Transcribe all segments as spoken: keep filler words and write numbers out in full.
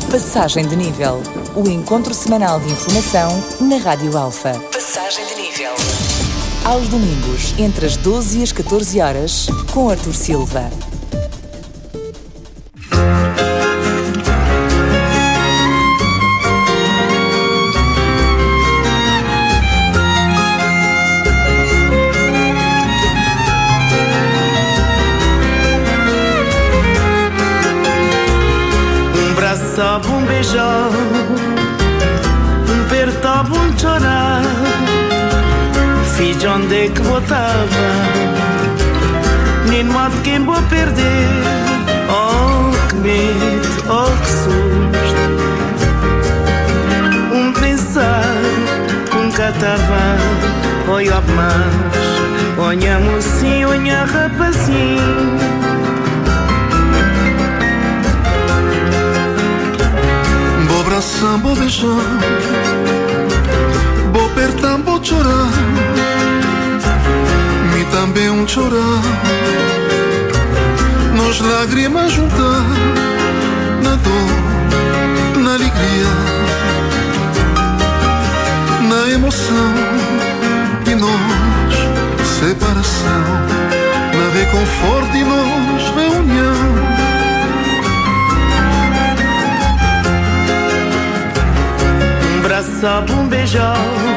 Passagem de Nível, o encontro semanal de informação na Rádio Alfa. Passagem de Nível. Aos domingos, entre as doze e as catorze horas, com Artur Silva. Um beijão, um apertava, um chorar. Fiz onde é que botava, nem modo quem vou perder. Oh, que medo, oh, que susto. Um pensar, um catava, olha mais, olha mocinho, olha rapazinho. Abraçar, vou beijar, vou apertar, vou chorar, me também um chorar, nós lágrimas juntar, na dor, na alegria, na emoção, e nós, separação, na reconforto e nós, reunião. Abraçava, um beijão,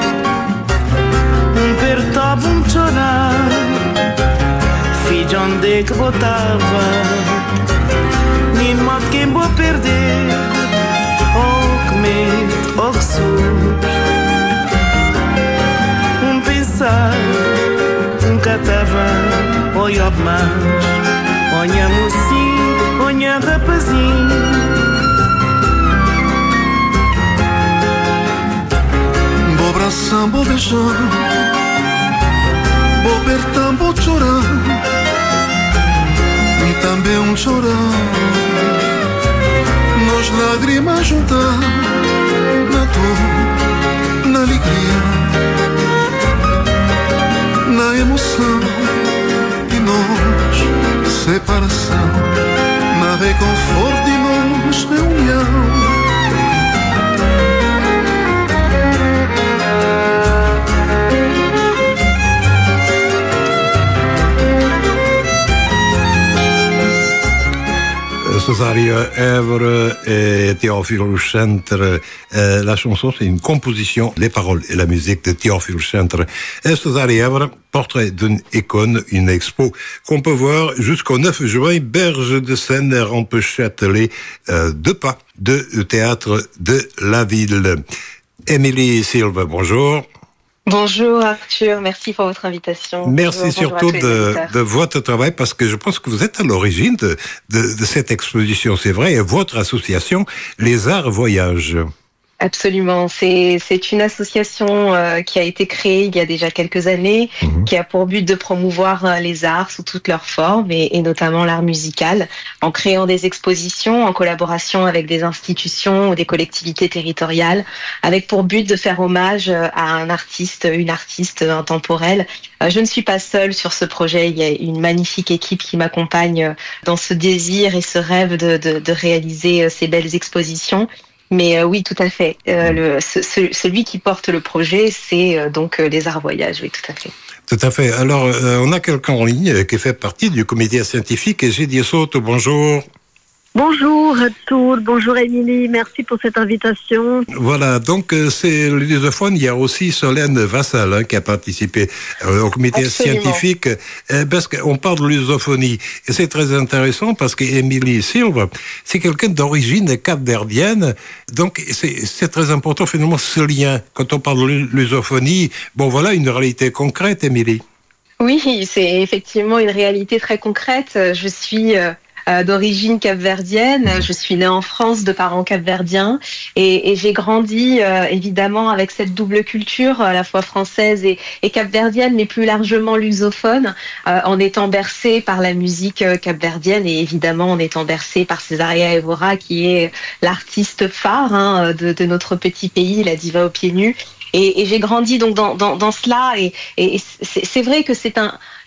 um apertava, um chorar. Fiz onde é que botava, nem modo quem vou perder. Oh, que medo, oh, que susto. Um pensar, um catava, olha mais, olha mocinho, olha rapazinho. Vou abraçar, vou beijar, vou apertar, vou chorar, e também um chorar, nós lágrimas juntar, na dor, na alegria, na emoção, e nós, separação, na reconforto e nós, reunião. Césaria Èvre et Théophile Centre. Euh, la chanson, c'est une composition, les paroles et la musique de Théophile Centre. Et Césaria Èvre, portrait d'une icône, une expo qu'on peut voir jusqu'au neuf juin, Berge de Seine, rampe Châtelet, euh, deux pas de théâtre de la ville. Émilie Silva, bonjour. Bonjour Arthur, merci pour votre invitation. Merci bonjour, surtout bonjour de, de votre travail, parce que je pense que vous êtes à l'origine de, de, de cette exposition, c'est vrai, et votre association, Les Arts Voyage. Absolument, c'est, c'est une association euh, qui a été créée il y a déjà quelques années, mmh. qui a pour but de promouvoir euh, les arts sous toutes leurs formes, et, et notamment l'art musical, en créant des expositions en collaboration avec des institutions ou des collectivités territoriales, avec pour but de faire hommage à un artiste, une artiste intemporelle. Euh, je ne suis pas seule sur ce projet, il y a une magnifique équipe qui m'accompagne dans ce désir et ce rêve de, de, de réaliser ces belles expositions. Mais euh, oui, tout à fait. Euh, le, ce, ce, celui qui porte le projet, c'est euh, donc euh, les Arts Voyage, oui, tout à fait. Tout à fait. Alors, euh, on a quelqu'un en ligne qui fait partie du comité scientifique, et j'ai dit Soto, bonjour. Bonjour Arthur, bonjour Émilie, merci pour cette invitation. Voilà, donc c'est le lusophone, il y a aussi Solène Vassal hein, qui a participé euh, au comité Absolument. Scientifique, euh, parce qu'on parle de lusophonie, et c'est très intéressant parce qu'Émilie Silva, c'est quelqu'un d'origine capverdienne, donc c'est, c'est très important finalement ce lien, quand on parle de lusophonie, bon voilà une réalité concrète Émilie. Oui, c'est effectivement une réalité très concrète, je suis... Euh... Euh, d'origine capverdienne, je suis née en France de parents capverdiens et, et j'ai grandi euh, évidemment avec cette double culture à la fois française et, et capverdienne, mais plus largement lusophone, euh, en étant bercée par la musique euh, capverdienne et évidemment en étant bercée par Césaria Évora qui est l'artiste phare hein, de, de notre petit pays, la diva aux pieds nus. Et, et j'ai grandi donc dans, dans, dans cela et, et c'est, c'est vrai que c'est un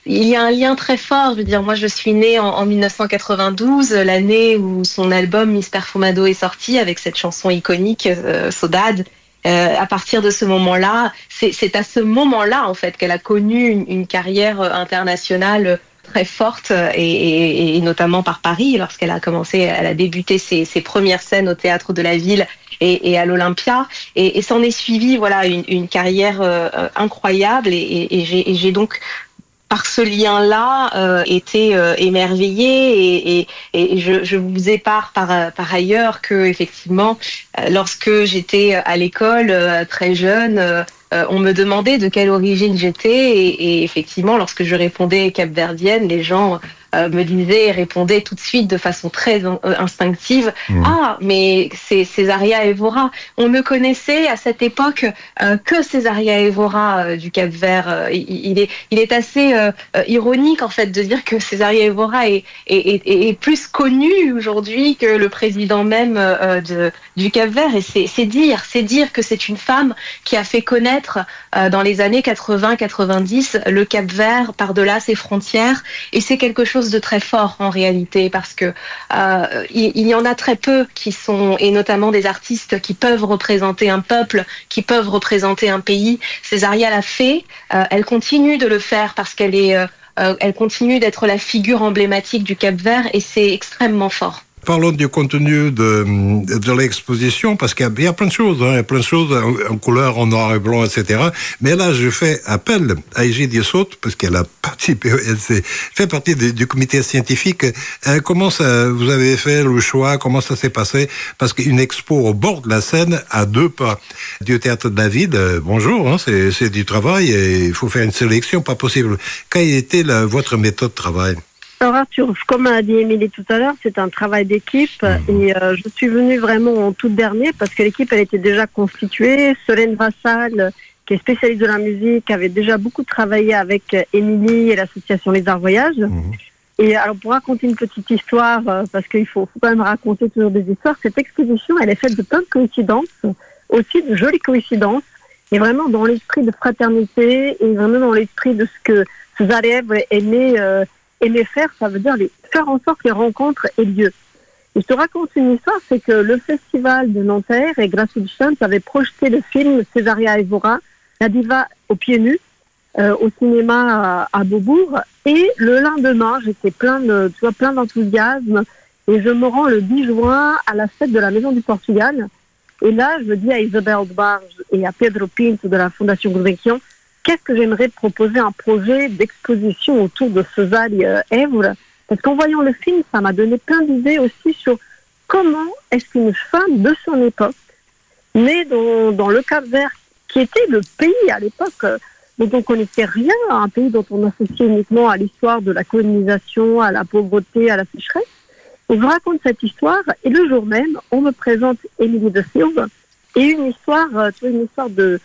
il y a un lien très fort. Je veux dire, moi, je suis née en, en dix-neuf cent quatre-vingt-douze, l'année où son album Miss Perfumado est sorti avec cette chanson iconique, euh, Saudade. Euh, à partir de ce moment-là, c'est, c'est à ce moment-là en fait qu'elle a connu une, une carrière internationale très forte et, et, et notamment par Paris lorsqu'elle a commencé, elle a débuté ses, ses premières scènes au théâtre de la Ville et, et à l'Olympia et, et s'en est suivi voilà une, une carrière euh, incroyable et, et, et, j'ai, et j'ai donc par ce lien-là, euh, été euh, émerveillée et, et, et je, je vous épare par, par ailleurs que effectivement, euh, lorsque j'étais à l'école euh, très jeune, euh, on me demandait de quelle origine j'étais et, et effectivement, lorsque je répondais capverdienne, les gens euh, me disaient et répondaient tout de suite de façon très in- instinctive mmh. Ah, mais c'est Césaria Évora. On ne connaissait à cette époque euh, que Césaria Évora euh, du Cap-Vert. Euh, il, il, est, il est assez euh, ironique en fait de dire que Césaria Évora est, est, est, est plus connu aujourd'hui que le président même euh, de, du Cap-Vert et c'est, c'est dire, c'est dire que c'est une femme qui a fait connaître euh, dans les années quatre-vingts quatre-vingt-dix le Cap-Vert par-delà ses frontières et c'est quelque chose de très fort en réalité parce que euh, il, il y en a très peu qui sont et notamment des artistes qui peuvent représenter un peuple, qui peuvent représenter un pays. Césaria l'a fait, euh, elle continue de le faire parce qu'elle est, euh, elle continue d'être la figure emblématique du Cap-Vert et c'est extrêmement fort. Parlons du contenu de, de l'exposition, parce qu'il y a, il y a plein de choses, hein, il y a plein de choses en, en couleur, en noir et blanc, et cetera. Mais là, je fais appel à Egidia Soto, parce qu'elle a participé, elle fait partie du, du comité scientifique. Euh, comment ça, vous avez fait le choix, comment ça s'est passé? Parce qu'une expo au bord de la Seine, à deux pas du Théâtre de la Ville, euh, bonjour, hein, c'est, c'est du travail et il faut faire une sélection, pas possible. Quelle était la, votre méthode de travail? Alors Arthur, comme a dit Émilie tout à l'heure, c'est un travail d'équipe mmh. et euh, je suis venue vraiment en tout dernier parce que l'équipe elle était déjà constituée. Solène Vassal, qui est spécialiste de la musique, avait déjà beaucoup travaillé avec Émilie et l'association Les Arts Voyages. Mmh. Et alors pour raconter une petite histoire, parce qu'il faut, faut quand même raconter toujours des histoires, cette exposition elle est faite de plein de coïncidences, aussi de jolies coïncidences, et vraiment dans l'esprit de fraternité et vraiment dans l'esprit de ce que Césaria est né euh, aimer faire, ça veut dire les, faire en sorte que les rencontres aient lieu. Et je te raconte une histoire, c'est que le festival de Nanterre et Gracia du Champ avait projeté le film Césaria Évora, la diva aux pieds nus, euh, au cinéma à, à Beaubourg. Et le lendemain, j'étais plein de, tu vois, plein d'enthousiasme et je me rends le dix juin à la fête de la Maison du Portugal. Et là, je dis à Isabelle Barge et à Pedro Pinto de la Fondation Gulbenkian, qu'est-ce que j'aimerais proposer un projet d'exposition autour de Césaria Évora? Parce qu'en voyant le film, ça m'a donné plein d'idées aussi sur comment est-ce qu'une femme de son époque, née dans, dans le Cap-Vert, qui était le pays à l'époque dont on ne connaissait rien, un pays dont on associait uniquement à l'histoire de la colonisation, à la pauvreté, à la sécheresse. Et je raconte cette histoire et le jour même, on me présente Émilie de Silva et une histoire, tu vois, une histoire de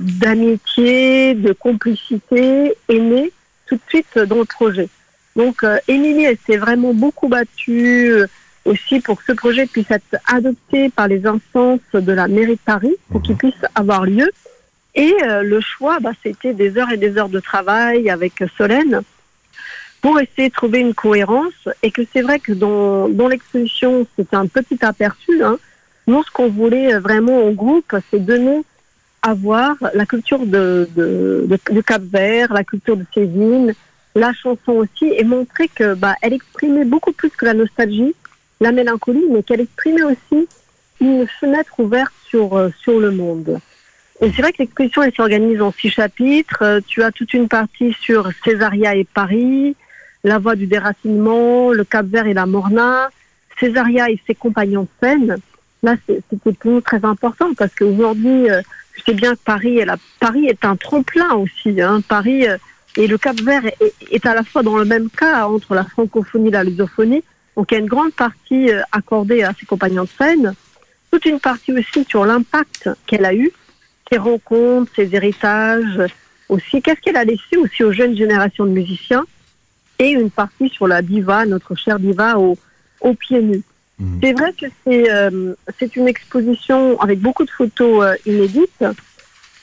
d'amitié, de complicité est née tout de suite dans le projet. Donc, euh, Émilie, elle s'est vraiment beaucoup battue euh, aussi pour que ce projet puisse être adopté par les instances de la mairie de Paris pour qu'il puisse avoir lieu. Et euh, le choix, bah, c'était des heures et des heures de travail avec Solène pour essayer de trouver une cohérence et que c'est vrai que dans, dans l'exposition, c'était un petit aperçu. Hein. Nous, ce qu'on voulait vraiment en groupe, c'est donner à voir la culture de, de, de, de Cap-Vert, la culture de Cézine, la chanson aussi, et montrer que bah, elle exprimait beaucoup plus que la nostalgie, la mélancolie, mais qu'elle exprimait aussi une fenêtre ouverte sur, euh, sur le monde. Et c'est vrai que l'exposition, elle s'organise en six chapitres. Euh, tu as toute une partie sur Césaria et Paris, la voie du déracinement, le Cap-Vert et la Morna, Césaria et ses compagnons de scène. Là, c'était pour nous très important parce qu'aujourd'hui, euh, je sais bien que Paris, elle a, Paris est un tremplin aussi. Hein. Paris euh, et le Cap-Vert est, est à la fois dans le même cas entre la francophonie et la lusophonie. Donc, il y a une grande partie euh, accordée à ses compagnons de scène. Toute une partie aussi sur l'impact qu'elle a eu, ses rencontres, ses héritages aussi. Qu'est-ce qu'elle a laissé aussi aux jeunes générations de musiciens et une partie sur la diva, notre chère diva aux, aux pieds nus. C'est vrai que c'est, euh, c'est une exposition avec beaucoup de photos euh, inédites.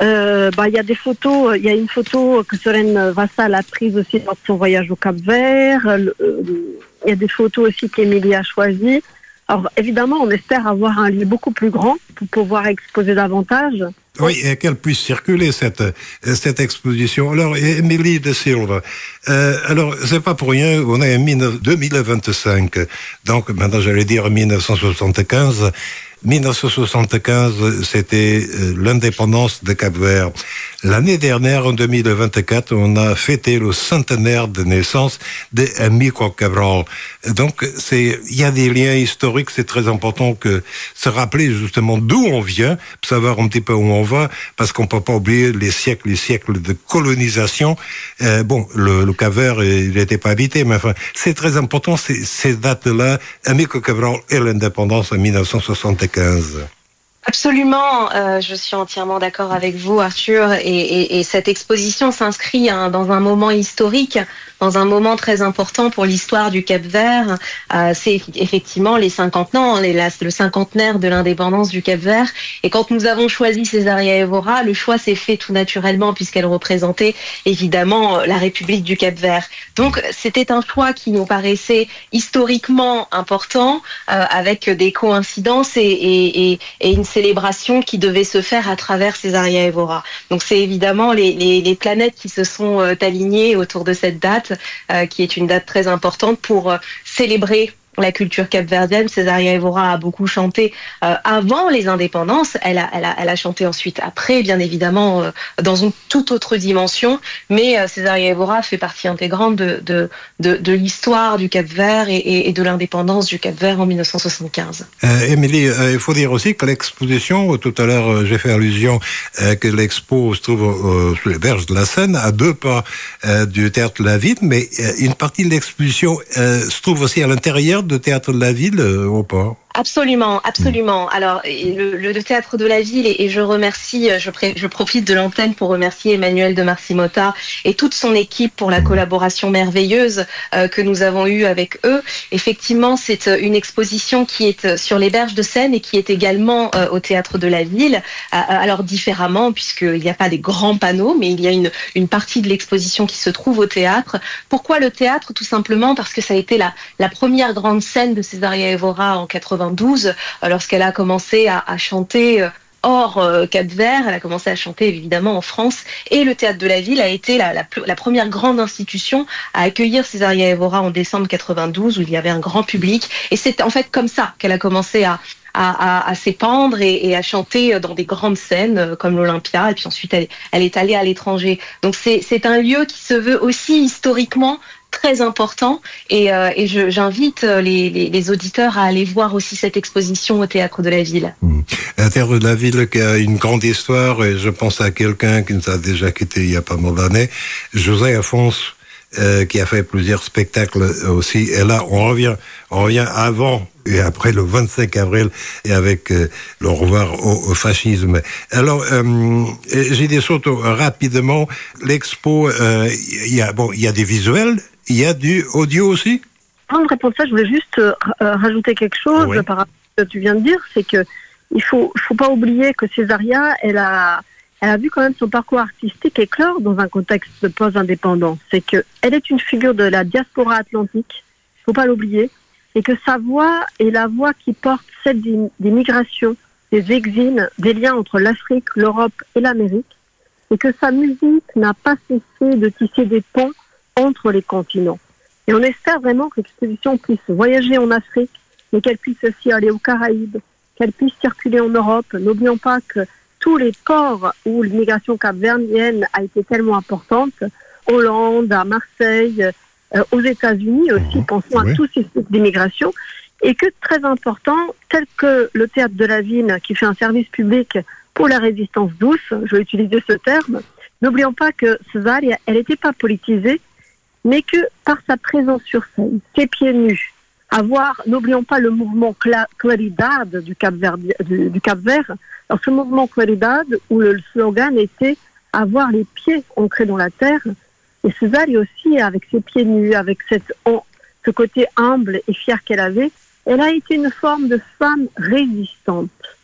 euh, bah, il y a des photos, il y a une photo que Solène Vassal a prise aussi lors de son voyage au Cap-Vert. Il euh, y a des photos aussi qu'Émilie a choisies. Alors évidemment, on espère avoir un lieu beaucoup plus grand pour pouvoir exposer davantage. Oui, et qu'elle puisse circuler cette cette exposition. Alors, Émilie de Silva, euh, alors c'est pas pour rien, on est en deux mille vingt-cinq, donc maintenant j'allais dire mille neuf cent soixante-quinze. mille neuf cent soixante-quinze, c'était l'indépendance de Cap-Vert. L'année dernière, en deux mille vingt-quatre, on a fêté le centenaire de naissance de Amílcar Cabral. Donc, c'est, il y a des liens historiques, c'est très important que se rappeler justement d'où on vient, pour savoir un petit peu où on va, parce qu'on peut pas oublier les siècles, les siècles de colonisation. Euh, bon, le, le Cap-Vert, il n'était pas habité, mais enfin, c'est très important, ces, ces dates-là, Amílcar Cabral et l'indépendance en mille neuf cent soixante-quinze. Absolument, euh, je suis entièrement d'accord avec vous, Arthur, et, et, et cette exposition s'inscrit hein, dans un moment historique, dans un moment très important pour l'histoire du Cap-Vert. Euh, c'est effectivement les cinquante ans, les, la, le cinquantenaire de l'indépendance du Cap-Vert. Et quand nous avons choisi Césaria Évora, le choix s'est fait tout naturellement puisqu'elle représentait évidemment la République du Cap-Vert. Donc c'était un choix qui nous paraissait historiquement important, euh, avec des coïncidences et, et, et, et une célébration qui devait se faire à travers Césaria Évora. Donc c'est évidemment les, les, les planètes qui se sont euh, alignées autour de cette date, euh, qui est une date très importante pour euh, célébrer la culture capverdienne. Césaria Évora a beaucoup chanté euh, avant les indépendances. Elle a, elle a, elle a chanté ensuite après, bien évidemment, euh, dans une toute autre dimension. Mais euh, Césaria Évora fait partie intégrante de, de, de, de l'histoire du Cap-Vert et, et, et de l'indépendance du Cap-Vert en mille neuf cent soixante-quinze. Euh, Émilie, euh, il faut dire aussi que l'exposition, tout à l'heure euh, j'ai fait allusion euh, que l'expo se trouve euh, sur les berges de la Seine, à deux pas euh, du Théâtre de la Ville, mais euh, une partie de l'exposition euh, se trouve aussi à l'intérieur de Théâtre de la Ville euh, au port. Absolument, absolument. Alors, le, le Théâtre de la Ville, et, et je remercie, je, pré, je profite de l'antenne pour remercier Emmanuel de Marcimota et toute son équipe pour la collaboration merveilleuse euh, que nous avons eue avec eux. Effectivement, c'est une exposition qui est sur les berges de Seine et qui est également euh, au Théâtre de la Ville. Euh, alors, différemment, puisqu'il n'y a pas des grands panneaux, mais il y a une, une partie de l'exposition qui se trouve au théâtre. Pourquoi le théâtre? Tout simplement parce que ça a été la, la première grande scène de Césaria Évora en quatre-vingt-douze, lorsqu'elle a commencé à, à chanter hors euh, Cap-Vert. Elle a commencé à chanter évidemment en France, et le Théâtre de la Ville a été la, la, la première grande institution à accueillir Césaria Évora en décembre quatre-vingt-douze, où il y avait un grand public, et c'est en fait comme ça qu'elle a commencé à À, à, à s'épandre et, et à chanter dans des grandes scènes comme l'Olympia, et puis ensuite elle, elle est allée à l'étranger. Donc c'est, c'est un lieu qui se veut aussi historiquement très important, et, euh, et je, j'invite les, les, les auditeurs à aller voir aussi cette exposition au Théâtre de la Ville. Mmh. Un Théâtre de la Ville qui a une grande histoire, et je pense à quelqu'un qui nous a déjà quitté il y a pas mal d'années, José Afonso, Euh, qui a fait plusieurs spectacles aussi. Et là, on revient, on revient avant et après le vingt-cinq avril, et avec euh, le revoir au, au fascisme. Alors, euh, j'ai des sauts rapidement. L'expo, euh, il y a bon, il y a des visuels, il y a du audio aussi. Avant de répondre à ça, je voulais juste euh, rajouter quelque chose oui. par rapport à ce que tu viens de dire, c'est que il faut, faut pas oublier que Césaria, elle a Elle a vu quand même son parcours artistique éclore dans un contexte de post-indépendance. C'est qu'elle est une figure de la diaspora atlantique, il ne faut pas l'oublier, et que sa voix est la voix qui porte celle des, des migrations, des exils, des liens entre l'Afrique, l'Europe et l'Amérique, et que sa musique n'a pas cessé de tisser des ponts entre les continents. Et on espère vraiment que l'exposition puisse voyager en Afrique, mais qu'elle puisse aussi aller aux Caraïbes, qu'elle puisse circuler en Europe. N'oublions pas que tous les ports où l'immigration capverdienne a été tellement importante, Hollande, à Marseille, euh, aux États-Unis aussi, mmh, pensons oui. à tous ces sites d'immigration, et que très important, tel que le Théâtre de la Ville, qui fait un service public pour la résistance douce, je vais utiliser ce terme, n'oublions pas que Césaria, elle n'était pas politisée, mais que par sa présence sur scène, ses pieds nus, avoir, n'oublions pas le mouvement Claridad du Cap-Vert, du, du Cap-Vert. Alors, ce mouvement Claridad, où le slogan était avoir les pieds ancrés dans la terre, et Césaria aussi, avec ses pieds nus, avec cette, ce côté humble et fier qu'elle avait, elle a été une forme de femme résistante.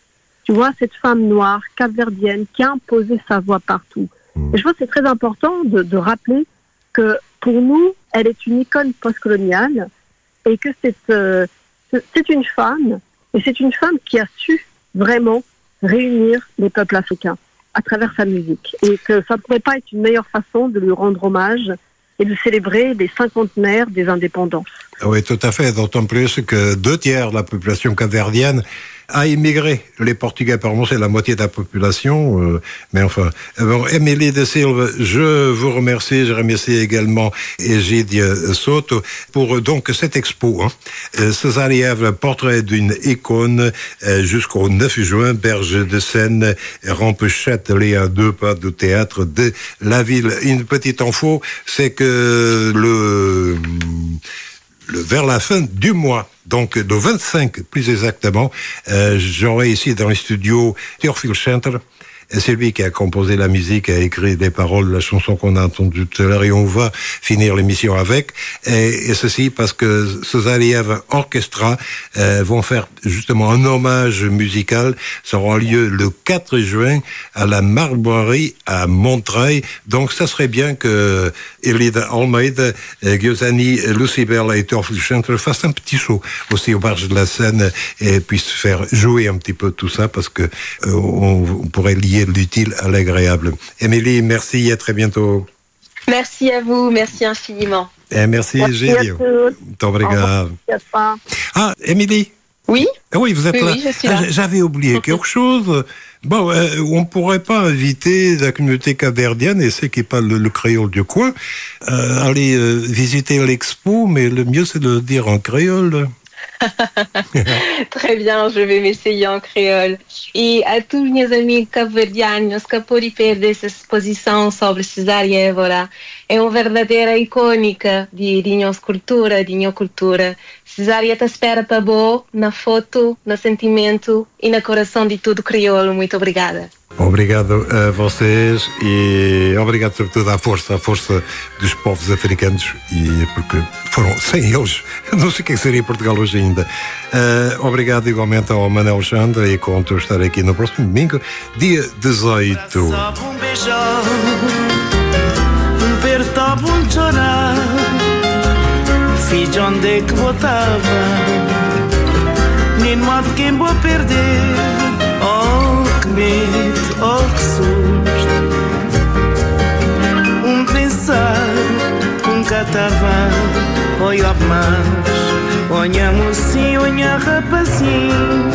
Tu vois, cette femme noire, capverdienne, qui a imposé sa voix partout. Mmh. Et je pense que c'est très important de, de rappeler que pour nous, elle est une icône postcoloniale et que c'est, euh, c'est une femme, et c'est une femme qui a su vraiment réunir les peuples africains à travers sa musique. Et que ça ne pourrait pas être une meilleure façon de lui rendre hommage et de célébrer les cinquantenaires des indépendances. Oui, tout à fait. D'autant plus que deux tiers de la population capverdienne a immigré. Les Portugais, par exemple, c'est la moitié de la population. Euh, mais enfin, bon, Émilie de Silva, je vous remercie. Je remercie également Egidio Soto pour donc cette expo. Hein. Césariev, portrait d'une icône, euh, jusqu'au neuf juin, Berge de Seine, rampe Châtelet, à deux pas du théâtre de la ville. Une petite info, c'est que le... Le, vers la fin du mois, donc le vingt-cinq plus exactement, euh, j'aurai ici dans les studios Théophile Centre. C'est lui qui a composé la musique, a écrit des paroles, la chanson qu'on a entendue tout à l'heure, et on va finir l'émission avec. Et, et ceci parce que Césariev Orchestra euh, vont faire justement un hommage musical. Ça aura lieu le quatre juin à la Marbrerie à Montreuil. Donc ça serait bien que Elida Almeida, Giussani, Lucibel et Théophile Centre fassent un petit show aussi au Barge de la Seine et puissent faire jouer un petit peu tout ça, parce que euh, on, on pourrait lier l'utile à l'agréable. Émilie, merci, à très bientôt. Merci à vous, merci infiniment. Et merci, Gilles. Ah, Émilie. Oui. Ah oui, vous êtes oui, là. Oui, je suis là. Ah, j'avais oublié quelque chose. Bon, euh, on pourrait pas inviter la communauté capverdienne, et ceux qui parlent le, le créole du coin, euh, aller euh, visiter l'expo, mais le mieux c'est de le dire en créole. Très bien, je vais m'essayer en créole. E a tous meus amigos cabo-verdianos que podem perder essa exposição sobre Cesária Évora, é uma verdadeira icônica de, de nossa cultura, de nossa cultura. Cesária te espera para boa, na foto, no sentimento e no coração de tudo crioulo. Muito obrigada. Obrigado a vocês e obrigado sobretudo à força, à força dos povos africanos, e porque foram sem eles, não sei o que seria Portugal hoje ainda. Uh, obrigado igualmente ao Manuel Alexandre, e conto estar aqui no próximo domingo, dia dezoito. Um beijão, um apertava, um chorar, fiz onde é que botava, nem modo quem vou perder. Oh, que medo, oh, que susto. Um pensar, um catavã, olha mais, olha mocinho, olha rapazinho.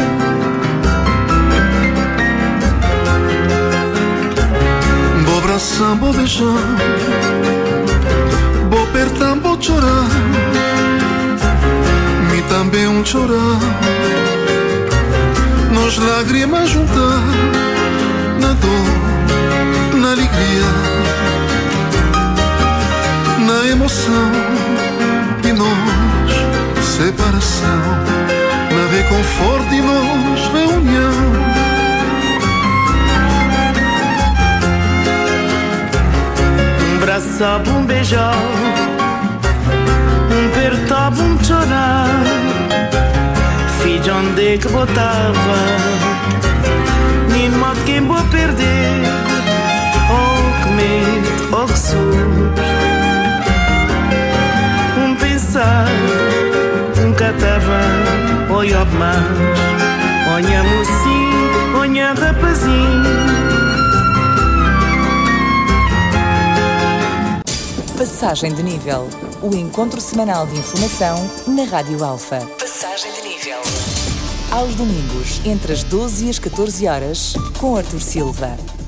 Vou abraçar, vou beijar, vou apertar, vou chorar, me também um chorar. Nos lágrimas juntar, na dor, na alegria, na emoção, e nós, separação, na reconforto e nós, reunião. Um abraçava, um beijar, um apertava, um chorar, fiz onde é que botava, nem modo quem vou perder. Oh, que medo, oh, que susto. Um pensar, um catavã, olha mais, olha mocinho, olha rapazinho. Passagem de nível. O encontro semanal de informação na Rádio Alfa. Passagem de nível. Aos domingos, entre as doze e as catorze horas, com Artur Silva.